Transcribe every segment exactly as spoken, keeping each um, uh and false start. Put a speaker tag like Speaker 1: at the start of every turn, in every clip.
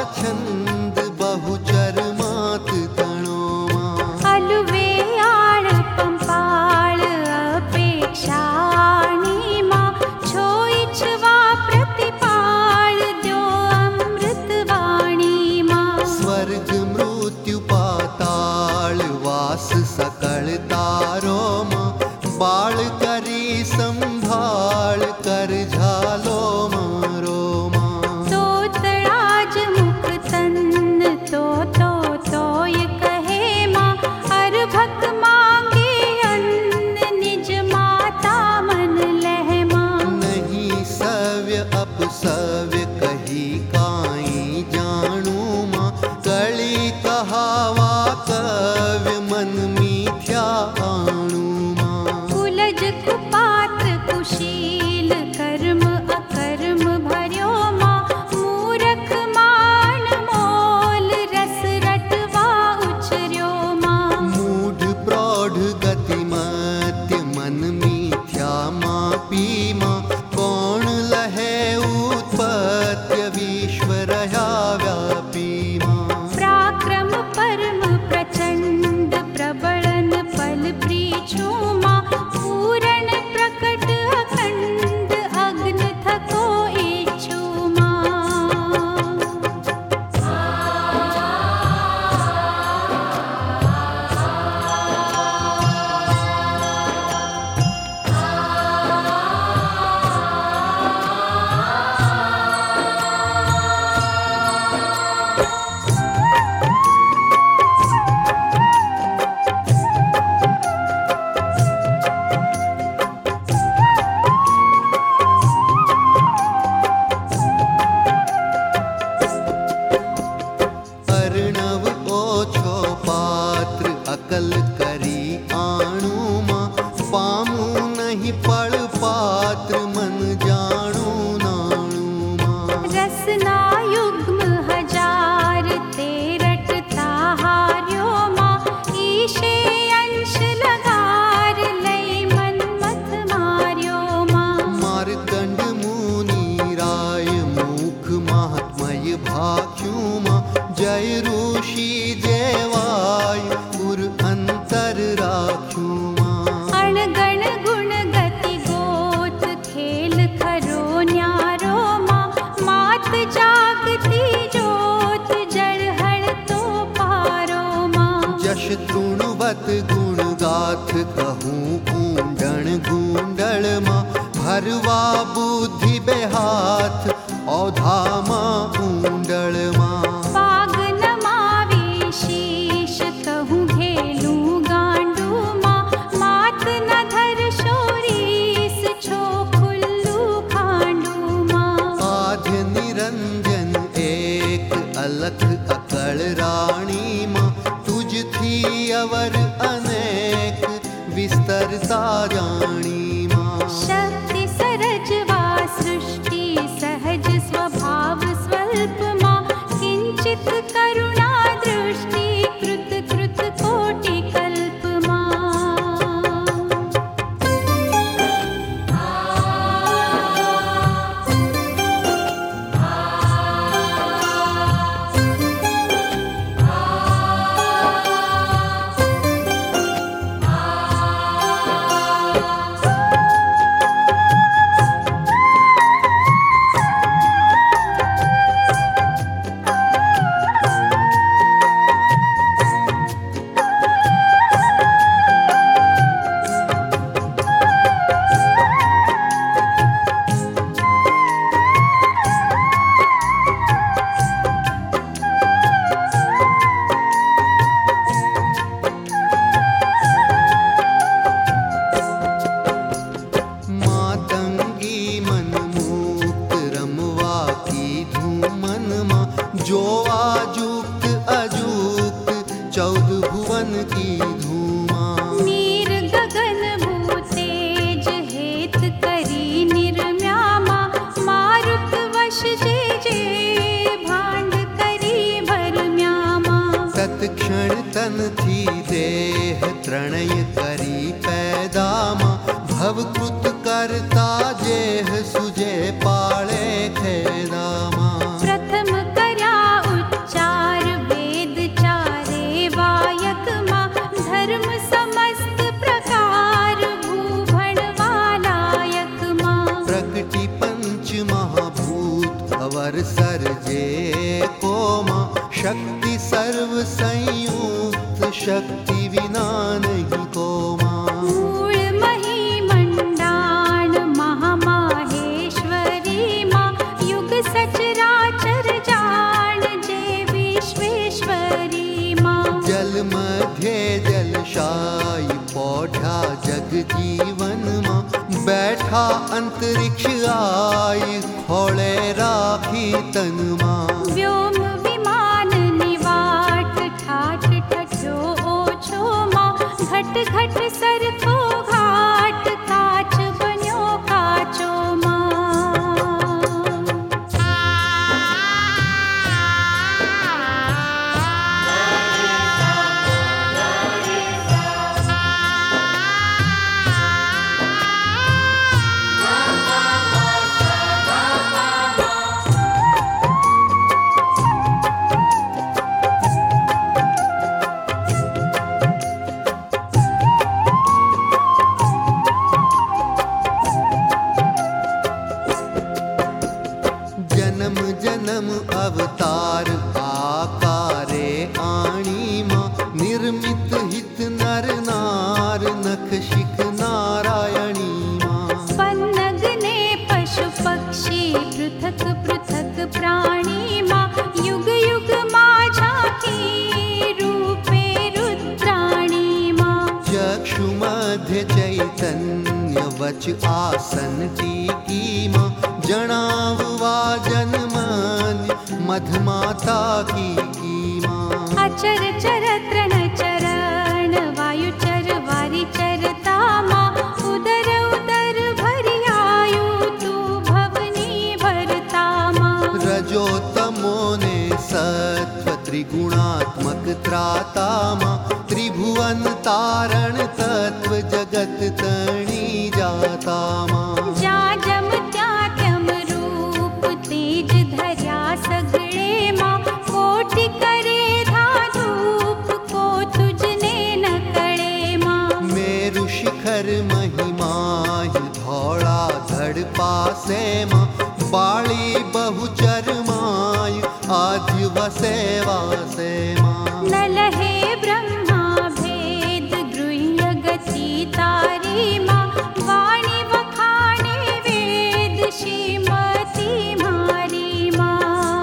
Speaker 1: छंद बहुचर मात तणो मां
Speaker 2: अलवे आड़ पंपाळ अपेक्षाणी मां छो इच्छवा प्रतिपाळ द्यो अमृत वाणी मां
Speaker 1: स्वर्ग मृत्यु पाताल वास सकल तारो मां बाळ करी संभाळ कर झालो मारो मां
Speaker 2: तो तड़ाज मुख तन्न तो तो तोय कहे मां अरभक मांगे अन्न निज माता मन लह मां
Speaker 1: नहीं सव्य अपसव्य कही काई जानू मां कली कहावा कव्य मन मिथ्या आणू मां
Speaker 2: कुलज कुपात्र कुशील कर्म अकर्म भर्यो मां मूरख मान मोल रस रटवा उछर्यो मां
Speaker 1: मूढ़ प्रौढ़ गतिमत्य मन मिथ्या मापी मां कौन लहे उत्पत्य विश्व रहा व्यापी मां
Speaker 2: पराक्रम परम प्रचंड प्रबलन फल प्रीछो मां पूरण प्रकट अखंड अग्न थको इच्छो मां
Speaker 1: अर्णव ओछो पात्र अकल करी आणू मां पामू नहीं पड़ पात्र मन जानू नाणू मां
Speaker 2: रसना युग्म हजार तेरट ताहार्यो मां ईशे अंश लगार लई मन मत मार्यो मां
Speaker 1: मार्कंड मुनि राय मुख महात्मय भाख्यू मां जय ऋषि जयवाय उर अंतर राख्यू मां
Speaker 2: अणगण गुण गति गोत खेल खरो न्यारो मां मात जागती जोत जड़हड़ तो पारो मां
Speaker 1: जश तृणवत गुण गाथ कहूँ कूंडण गूंडल मां भरवा बुद्धि बेहाथ औधा मां ऊंडल मां
Speaker 2: पाग नमावी शीश कहूँ घेलू गांडू मां मात न धर शोरीस छो खुल्लू खांडू मां
Speaker 1: आद्य निरंजन एक अलख अकल राणी मां तुझ थी अवर अनेक विस्तरता जानी मां
Speaker 2: शक्ति सरजवा सृष्टि सहज स्वभाव स्वल्प मां किंचित करुणा दृष्टि कृत कृत कोटि कल्प मां
Speaker 1: त्रणय करी पैदामा भवकृत करता जेह सुजे पाळे खेदामा
Speaker 2: प्रथम कर्या
Speaker 1: शक्ति सर्व संयुक्त, शक्ति विना नहीं को माँ।
Speaker 2: मूल मही मंडाण महामाहेश्वरी माँ, युग सचराचर जान जे विश्वेश्वरी माँ।
Speaker 1: जल मध्य जलशायी पौधा जग जीवन माँ, बैठा अंतरिक्ष आई खोले राखी तन माँ।
Speaker 2: व्योम विमान निवाट ठाठ ठठो ओछो माँ, घट घट सरखो घाट काच बन्यो काचो माँ।
Speaker 1: जन्म जन्म अवतार आकारे आणी माँ, निर्मित हित नर नार नख शिख नारायणी माँ।
Speaker 2: पन्नगने पशु पक्षी पृथक पृथक प्राणी माँ, युग युग माझा की रूपे रुद्राणी माँ।
Speaker 1: चक्षु मध्य चैतन्य वच आसन टीकी माँ, जनाववा जन्मन्य मधमाता की की माँ।
Speaker 2: अचर चर तृण चरण वायु चर वारी चरता माँ, उदर उदर भरि आयु तू भवनी भरता माँ।
Speaker 1: रजो तमो ने सत्व त्रिगुणात्मक त्राता माँ, त्रिभुवन तारण तत्व जगत तणी जाता माँ।
Speaker 2: जा जम त्या त्यम रूप तेज धर्या सगळे माँ, कोटि करे धाधूप को तुझने न कळे माँ।
Speaker 1: मेरु शिखर महिमाहि धौड़ा धड़ पासे माँ, बाली बहुचर माय आद्य वसे वासे माँ।
Speaker 2: न लहे ब्रह्मा भेद गृह्य गति तारी माँ, वाणी वखाणे वेद श्रीमती मारी माँ।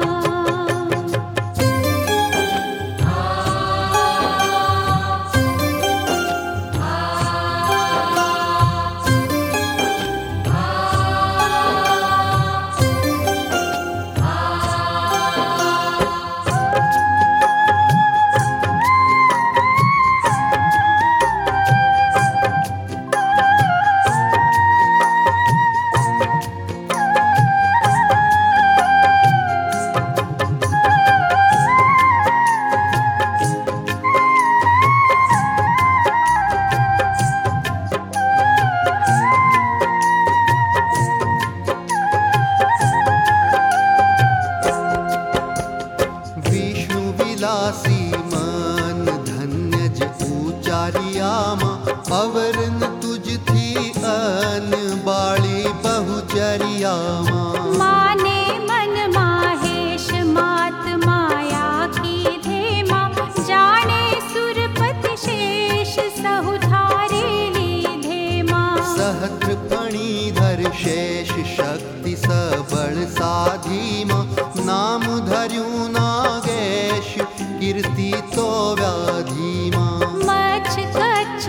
Speaker 2: विष्णु विलासी मन धन्य ज उचारिया माँ, अवरन तुझ थी अन बाली बहुचरिया माँ। माने मन माहेश मात माया की धे माँ, जाने सुरपति शेष सहुधारे लीधे माँ।
Speaker 1: सहस्र फणीधर शेष शक्ति सबल साधी माँ, नाम धर्यु नागेश कीर्ति तो व्याधि माँ।
Speaker 2: मच्छ कच्छ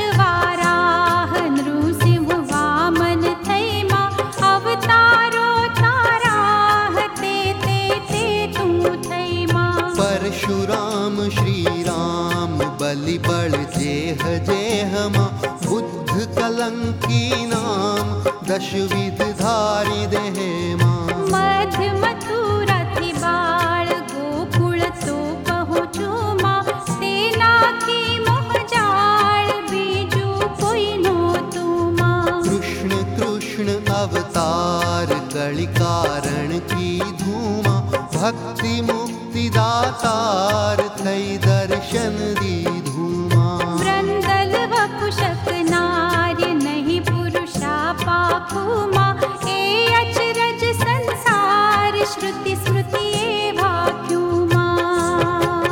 Speaker 2: वाराह नृसिंह वामन थई माँ, अवतारो ताराह ते ते ते तू थई माँ।
Speaker 1: परशुराम श्री राम बलि बल जेह जेह माँ, बुद्ध कलंकी नाम दश विध धारी देह माँ।
Speaker 2: मध्य मथुरा थी बाळ गोकुळ तो पहुँचू माँ, सेना की मोह जाळ बीजू कोई नो तू माँ।
Speaker 1: कृष्ण कृष्ण अवतार कलि कारण की धूमा, भक्ति मुक्ति दातार थई दर्शन दी धूमा।
Speaker 2: वृंदल वपुषक नार्य नहीं पुरुषा पाखु माँ, ए अचरज संसार श्रुति स्मृति ए भाग्यु माँ।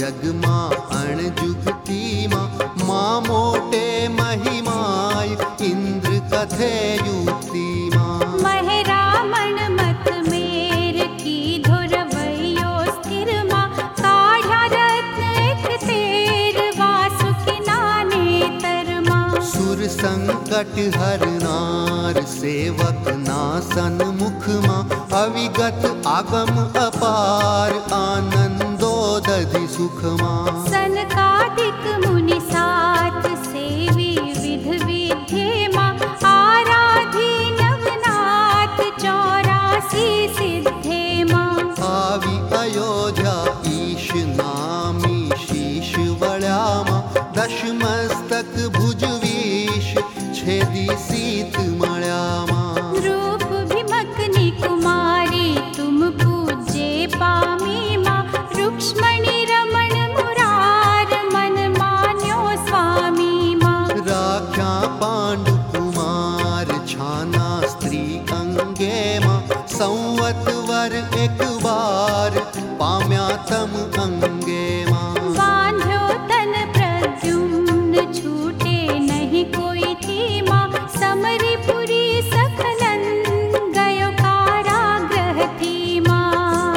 Speaker 1: जगमा अणजुगती माँ माँ मोटे महिमाय इंद्र कथे युक्ति माँ
Speaker 2: महरामण मत मेर की धुरवैयो स्थिर माँ काढ़ा रत्न एक तेर वासुकि नाने तर माँ
Speaker 1: सुर संकट हरनार सेवक नासन मुख माँ अविगत आगम अपार आनंदो दधि सुख माँ
Speaker 2: सनकादिक मुनि सात सेवी विध विधे माँ आराधी नवनाथ चौरासी सिद्धे माँ
Speaker 1: आवी अयोध्या ईश नामी शीश वळ्या माँ दशमस्तक भुजवीश छेदी सीत मळ्या माँ
Speaker 2: रूप भिमकनी कुमारी तुम पूज्ये पामी माँ रुक्ष्मणी रमण मुरार मन मान्यो स्वामी माँ
Speaker 1: राख्या पांडु कुमार छाना स्त्री अंगे माँ संवत वर एक बार पाम्या तम अंगे माँ
Speaker 2: बांध्यो तन प्रद्युम्न छूटे नहीं कोई थी माँ समरीपुरी सखलन गयो कारागृह थी माँ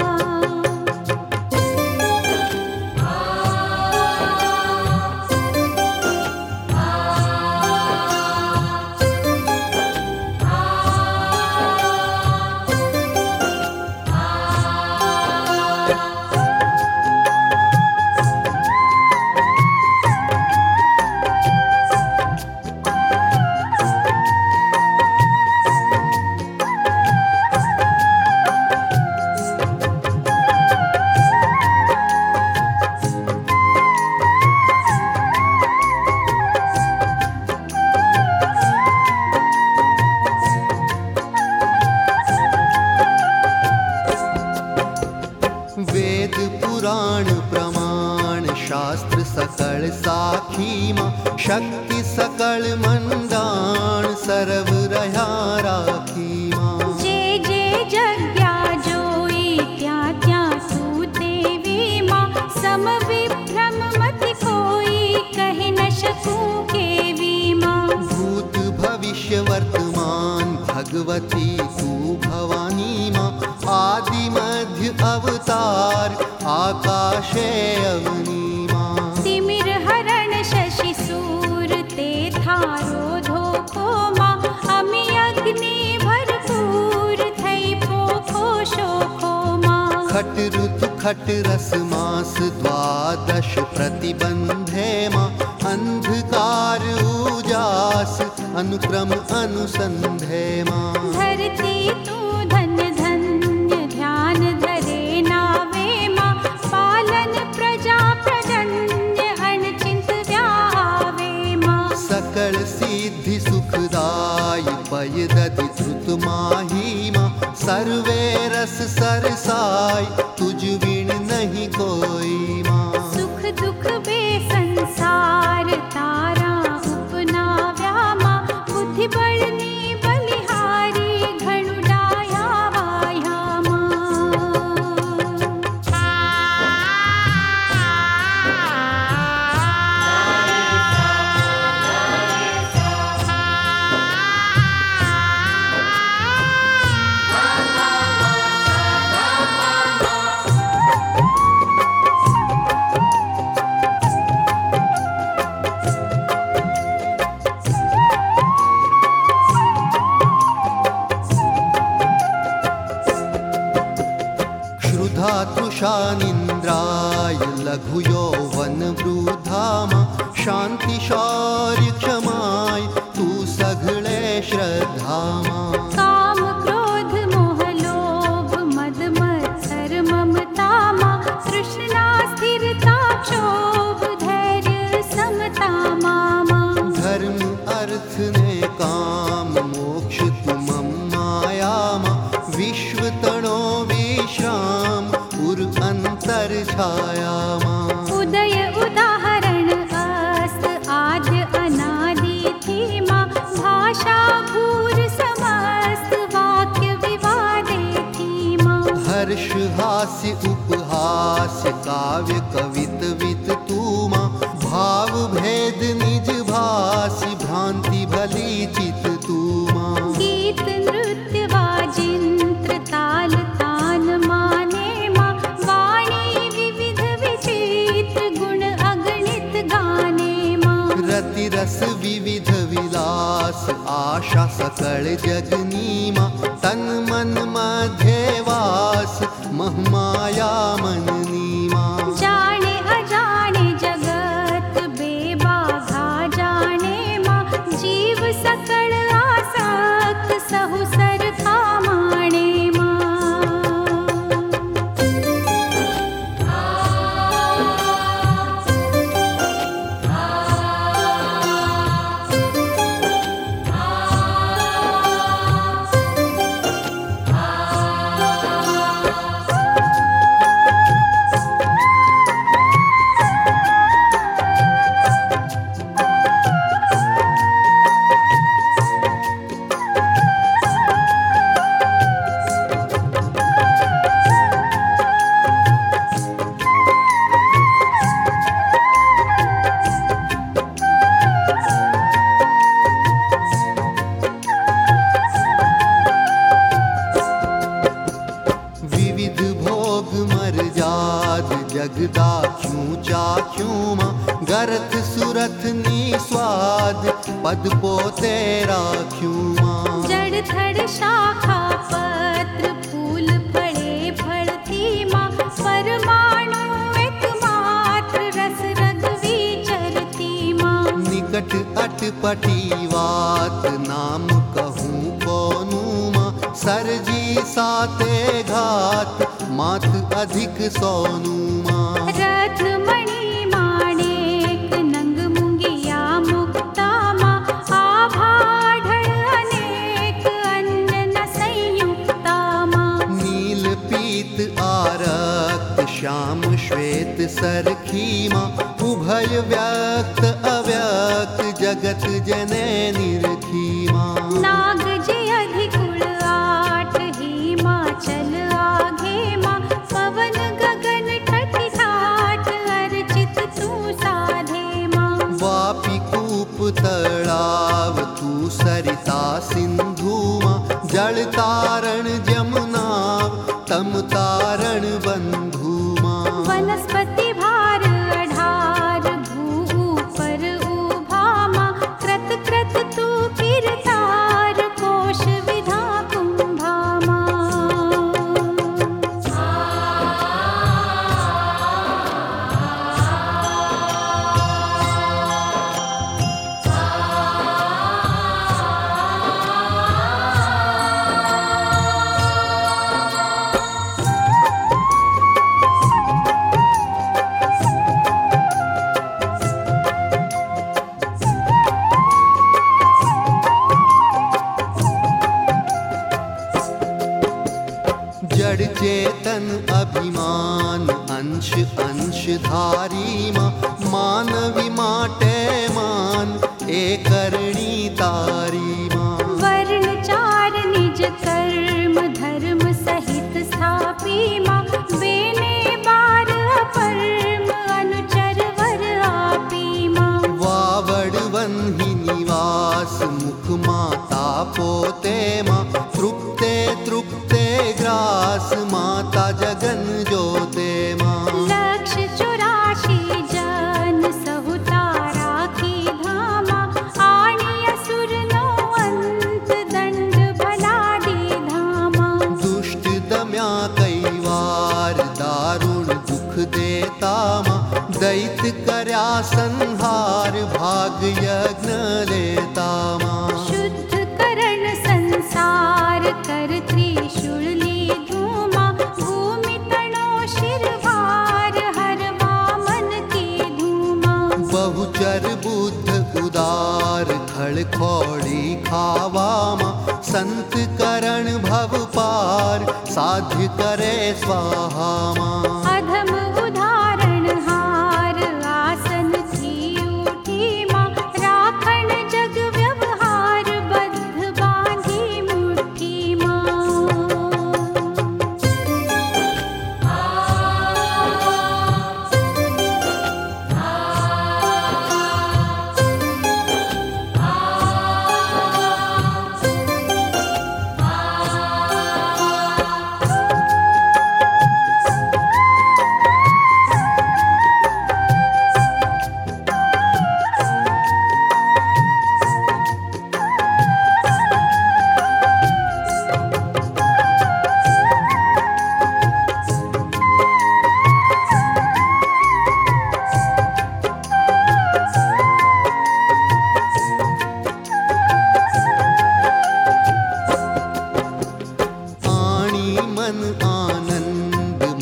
Speaker 1: वेद पुराण प्रमाण शास्त्र सकल साखी माँ शक्ति सकल मंडाण सरव रहा राखी माँ
Speaker 2: जे जे जग्या जोई त्या त्या तू देवी माँ सम विभ्रम मति कोई कह न सकूं केवी माँ
Speaker 1: भूत भविष्य वर्तमान भगवती तू भवानी माँ आदि मध्य अवतार आकाशे अवनी माँ
Speaker 2: तिमिर हरण शशि सूर ते थारो धोखो माँ अमि अग्नि भरपूर थई पोखो शोखो माँ
Speaker 1: खट ऋतु खट रस मास द्वादश प्रतिबंधे माँ अंधकार उजास अनुक्रम अनुसंधे माँ
Speaker 2: धरती तू धन धन्य ध्यान धरे नावे माँ पालन प्रजा प्रजन्य अनचिंत व्यावे माँ
Speaker 1: सकल सिद्धि सुखदाई पय दधि धृत माही माँ सर्वे रस सरसाई तुझ बिन नहीं कोई माँ
Speaker 2: सुख दुख बे संसार तारा उपनाव्या माँ बुद्धि बळनी बलिहारी घणु डाया वाया
Speaker 1: क्षुधा तृषा निन्द्राय लघु यौवन वृद्धा माँ शांति शौर्य क्षमाय तू सघळे श्रद्धा माँ
Speaker 2: काम क्रोध मोह लोभ मद मत्सर ममता माँ तृष्णा स्थिरता क्षोभ धैर्य समता माँ
Speaker 1: धर्म अर्थ ने काम मोक्ष तुमं माया माँ विश्व तणो विश्राम उर अंतर छाया माँ
Speaker 2: उदय उदाहरण अस्त आद्य अनादि थी माँ भाषा भूर समस्त वाक्य विवादे थी माँ
Speaker 1: हर्ष हास्य उपहास्य काव्य कवित वित तूमा भाव भेद निज भाषि भ्रांति भली चित तूमा
Speaker 2: गीत नृत्य वाजिंत्र ताल तान माने मा वाणी विविध विचित्र गुण अगणित गाने मा
Speaker 1: रति रस विविध विलास आशा सकल जगनीमा तन मन मध्य वास महमाया मननीमा
Speaker 2: जाने अजाने जगत बेबाघा जाने मा जीव सकल आसक्त सहु सरखा माने मा
Speaker 1: विविध भोग मर्याद जगदा क्यों चाख्यूं मां गरथ सुरथ निस्वाद पद पोते राख्यूं मां
Speaker 2: जड़ थड़ शाखा पत्र फूल फड़े फलती माँ परमाणु एक मात्र रस रग विचरती माँ
Speaker 1: निकट अटपटी वात नाम कहूँ कोनू मां सरजी साते घात मात अधिक सोनू मां
Speaker 2: रथ मणि माणेक नंग मुंगिया मुक्ता माँ आभाढ़ अनेक अन्य न संयुक्ता माँ
Speaker 1: नील पीत आरक्त श्याम श्वेत सरखी मां उभय व्यक्त अव्यक्त जगत जने निरखी मां
Speaker 2: नाग जे अधिकुल आठ हिमाचल आगे माँ पवन गगन ठठी ठाठ अर्चित तू साधे माँ
Speaker 1: वापी कूप तड़ाव तू सरिता सिंधु मां जल तारण जमुनाव तम तारण बंधु मां
Speaker 2: वनस्पति भार अढार भू ऊपर उभा माँ कृत कृत तू किरतार कोश विधा कुंभा माँ
Speaker 1: जड़ चेतन अभिमान अंश अंश धारी मां मानवी माटे मान एकरणी तारी मां
Speaker 2: वर्ण चार निज कर्म धर्म सहित स्थापी माँ बेने बार अपरम अनुचर वर आपी माँ
Speaker 1: वावड़ वन्हि निवास मुख माता पोते मां तृप्ते तृप्ते ग्रास माता जगन जोते मां
Speaker 2: लक्ष चौराशी जन सहुता राखी धामा आणी असुर नो अंत दंड भलादी धामा
Speaker 1: दुष्ट दम्या कई वार दारुण दुख देता मां दैत कर्या संहार भाग यज्ञ लेता मां
Speaker 2: शुद्ध करण संसार कर त्रिशूल ली धूमा भूमि तणो शिर भार हर वामन की धूमा
Speaker 1: बहुचर बुद्ध उदार खड़ खोड़ी खावा मां संत करण भव पार साध्य करे स्वाहा मां
Speaker 2: अधम उदाहरण हार आसन थी उठी माँ राखण जग व्यवहार बद्ध बांधी मुट्ठी माँ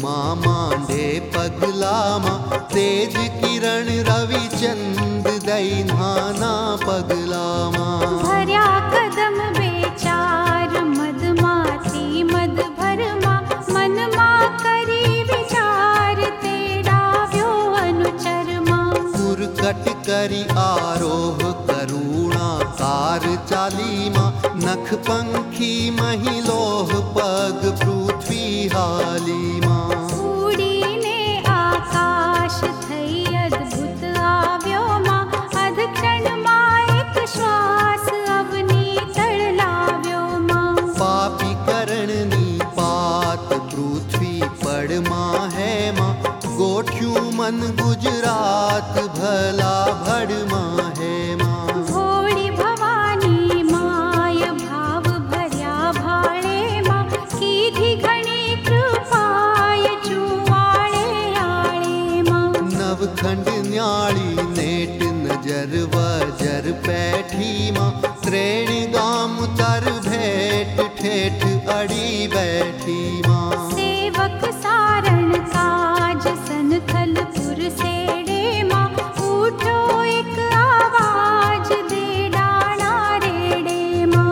Speaker 1: माँ मांडे पगला माँ तेज किरण रवि चंद दई नाना पगला माँ
Speaker 2: भर्या कदम बेचार मद माती मद भरमा मन मा करी विचार तेरा व्यो अनुचर माँ
Speaker 1: कुरकट करी आरोह करुणा कार चाली माँ नख पंखी महिलोह पग पृथ्वी हाली माँ
Speaker 2: उड़ीने आकाश थई अद्भुत आव्यो माँ अधक्षण माँ एक श्वास अवनी तड़लाव्यो माँ
Speaker 1: पापी करणनी पात पृथ्वी पड़ माँ है माँ गोठ्यू मन गुजरात भला भड़ माँ है माँ
Speaker 2: भोली भवानी माय भाव भर्या भाड़े माँ कीधी घणी कृपाय चुवाड़े आड़े माँ
Speaker 1: नवखंड न्याली नेट नजर वजर पैठी माँ त्रेण गाम तर भेट ठेठ अड़ी बैठी माँ
Speaker 2: सेवक सारण काज सनथलपुर सेड़े माँ उठो एक आवाज दे डाणा रेड़े माँ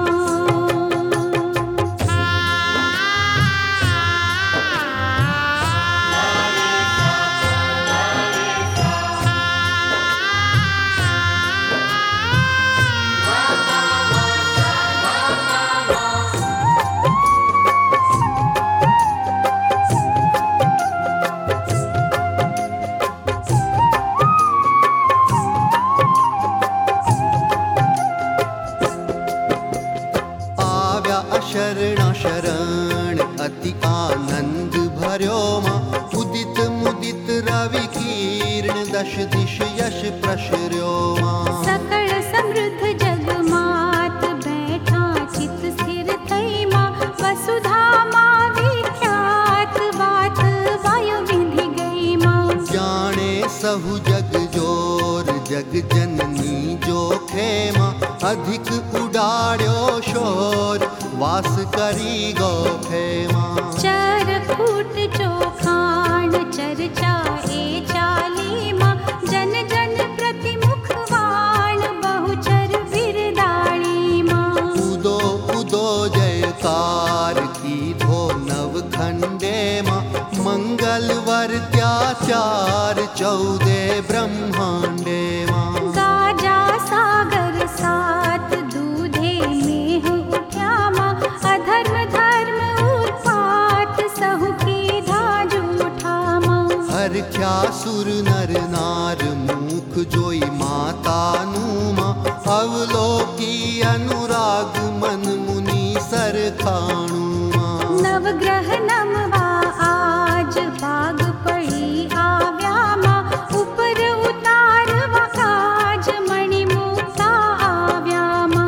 Speaker 1: आव्या अशरणा शरण अति आनंद भर्यो माँ उदित मुदित रवि कीर्ण दश दिश यश प्रसर्यो माँ
Speaker 2: सकल समृद्ध जग मात बैठा चित स्थिर थई माँ वसुधा माँ विख्यात बात वायु विधि गई माँ
Speaker 1: जाने सहु जग जोर जग जननी जो खेमा अधिक उडाड्यो शोर वास करी गो खेमा
Speaker 2: चर कूट चोखाण चर्चा ए चाली माँ जन जन प्रतिमुख वाण बहुचर बिरदाणी माँ
Speaker 1: उदो उदो जयकार की धो नवखंडे माँ मंगलवर त्याचार चौदे ब्रह्मांडे माँ
Speaker 2: गाजा सागर सात दूधे मेह उठ्या माँ अधर्म धर्म उत्पात सहु की धाज उठा माँ
Speaker 1: हरख्या सुर नर नार मुख जोई माता नुमा अवलोकी अनुराग मन मुनि सरखाणु माँ
Speaker 2: नवग्रह नमवा आज बाग पड़ी आव्या माँ ऊपर उतार वकाज मणि मुक्ता आव्या माँ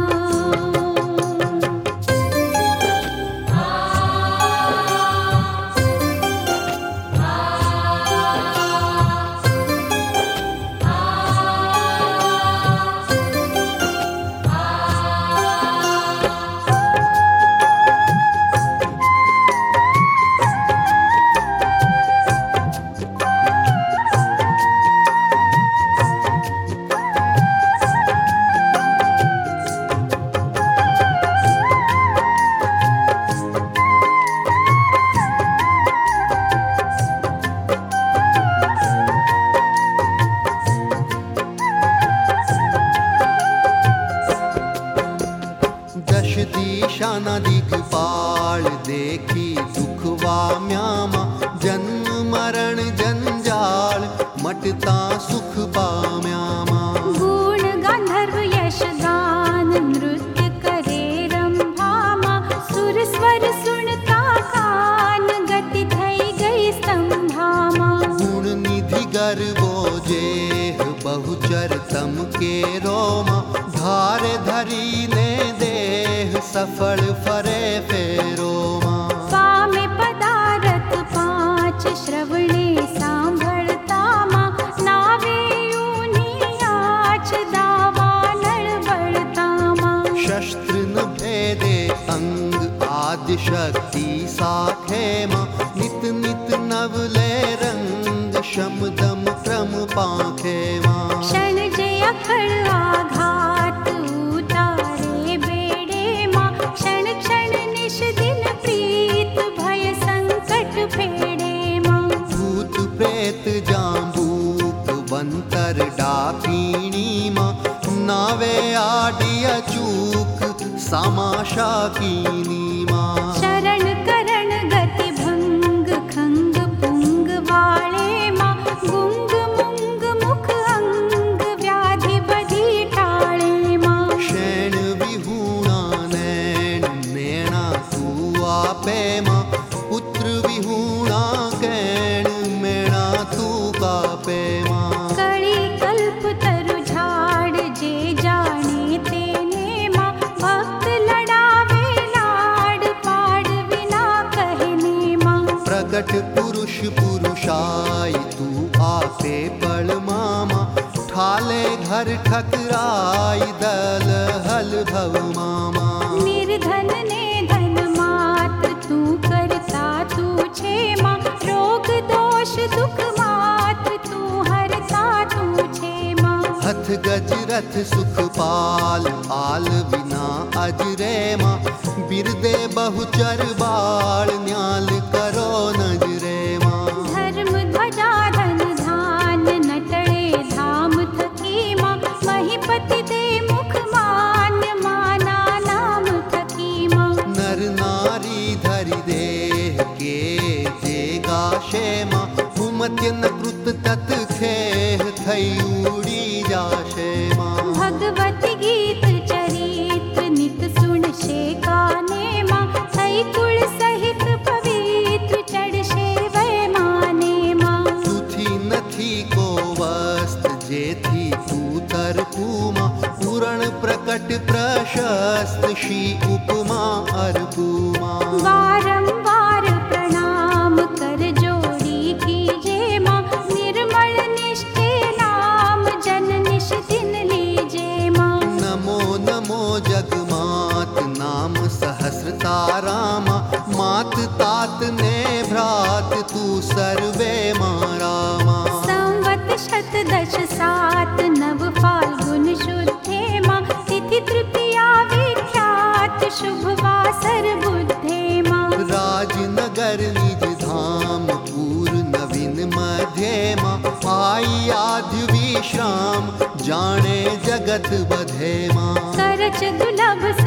Speaker 1: दश दिशाना दिगपाल देखी दुखवा म्यामा जन्म मरण जंजाल मटता सुख पाम्यामा
Speaker 2: गुण गंधर्व यश गान नृत्य करे रंभा माँ सुर स्वर सुनता कान गति थई गई स्तंभा माँ
Speaker 1: गुण निधि गर्वो जेह बहुचर तम के रोमा धार धरी ने देह सफल फरे फेरो माँ
Speaker 2: पामे पदारथ पांच श्रवणे सांभळता माँ नावे ऊनी आच दावा नळ बळता माँ
Speaker 1: शस्त्र न भेदे अंग आदि शक्ति साखे माँ नित नित नव नवले रंग शमदम क्रम पाखे माँ
Speaker 2: क्षण जे अखड़ आघात उतारे बेड़े माँ क्षण क्षण निश दिन प्रीत भय संकट फेड़े माँ
Speaker 1: भूत प्रेत जांबूक बंतर डाकिनी माँ नावे आडिया चूक सामाशा कीनी माँ
Speaker 2: शरण करण गति भंग खंग पुंग वाले माँ गुंग मुंग मुख अंग व्याधि बधी टाळे माँ
Speaker 1: शैण विहूणा नैण नैणा तू आपे माँ पुत्र विहूणा कैण मैणा तू कापे माँ
Speaker 2: कड़ी कल्प तरु झाड़ जे जाने तेने माँ भक्त लड़ावे लाड पाड़ बिना कहने माँ
Speaker 1: प्रकट पुरुष पुरुषाय तू आपे पड़ मामा ठाले घर ठकराय दल हल भव मामा
Speaker 2: निर्धन ने धन मात्र तू करता तू छे माँ रोग दोष दुख मात्र तू हरता तू छे माँ
Speaker 1: हथ गज रथ सुख पाल आल बिना अजरे माँ बिरदे बहुचर बाल न्याल करो नजरे माँ
Speaker 2: धर्म ध्वजा धन धान नटड़े धाम थकी माँ महीपति दे मुख मान्य माना नाम थकी माँ
Speaker 1: नर नारी धरि देह के जे गाशे माँ हुमत्य न कृत तत खेह थई उड़ी जाशे माँ
Speaker 2: भगवत गीत चरित्र नित सुन शे काने माँ थई कुल सहित पवित्र चढ़शे वै माने माँ
Speaker 1: तुथी नथी को वस्त जेथी तू तरकू माँ पूरण प्रकट प्रशस्त शी उपमा अरबू माँ
Speaker 2: बारंबार प्रणाम कर जोड़ी कीजे माँ निर्मल निष्ठे नाम जन निश दिन लीजे माँ
Speaker 1: नमो नमो जगमात नाम सहस्र तारा माँ मात तात ने भ्रात तू सर्वे मारा माँ
Speaker 2: संवत शत दश सात नव फाल्गुन शुद्धे माँ तिथि तृतीया विख्यात शुभ वासर बुद्धे माँ
Speaker 1: राजनगर निज धाम पूर नवीन मध्य माँ आई आद्य विश्राम जाने जगत बधे माँ
Speaker 2: करच दुलभ